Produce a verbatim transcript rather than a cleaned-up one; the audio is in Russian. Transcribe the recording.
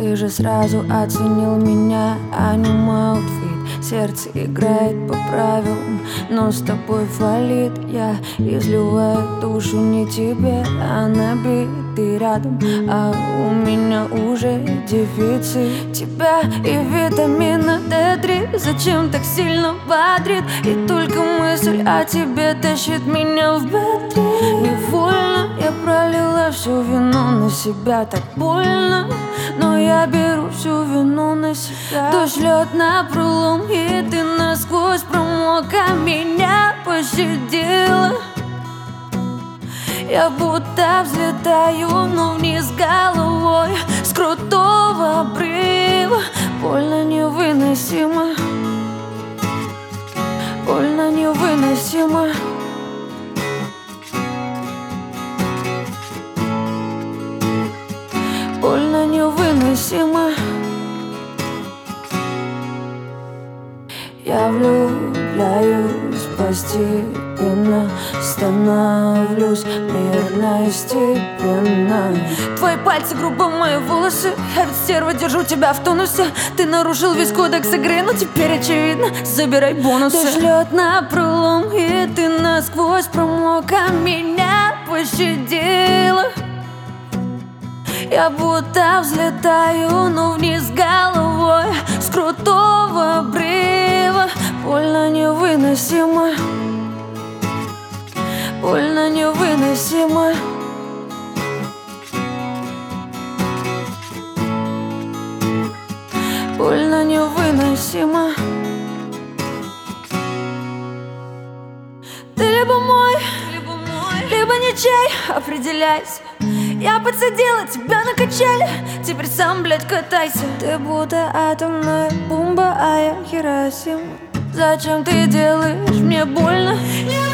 Ты же сразу оценил меня, а не мой аутфит. Сердце играет по правилам, но с тобой фалит. Я изливаю душу не тебе, а на бит. Ты рядом, а у меня уже дефицит тебя и витамина дэ три. Зачем так сильно бодрит? И только мысль о тебе тащит меня в бедре. Невольно я пролила всю вину на себя. Так больно, но я беру всю вину на себя. Дождь, лед на пролом, и ты насквозь промок, а меня пощадила. Я будто взлетаю, но вниз головой с крутого обрыва. Больно невыносимо, больно невыносимо. Больно невыносимо. Я влюбляюсь постепенно, становлюсь мирно и степенно. Твои пальцы грубо мои волосы, я ведь стерва, держу тебя в тонусе. Ты нарушил весь кодекс игры, но теперь очевидно, забирай бонусы. Дождь, лед на пролом, и ты насквозь промок, а меня пощадила. Я будто взлетаю, но вниз головой с крутого обрыва. Больно невыносимо, больно невыносимо. Больно невыносимо. Ты либо мой, либо мой, либо ничей, определяйся. Я подсадила тебя на качели, теперь сам, блядь, катайся. Ты будто атомная бомба, а я Хиросима. Зачем ты делаешь мне больно?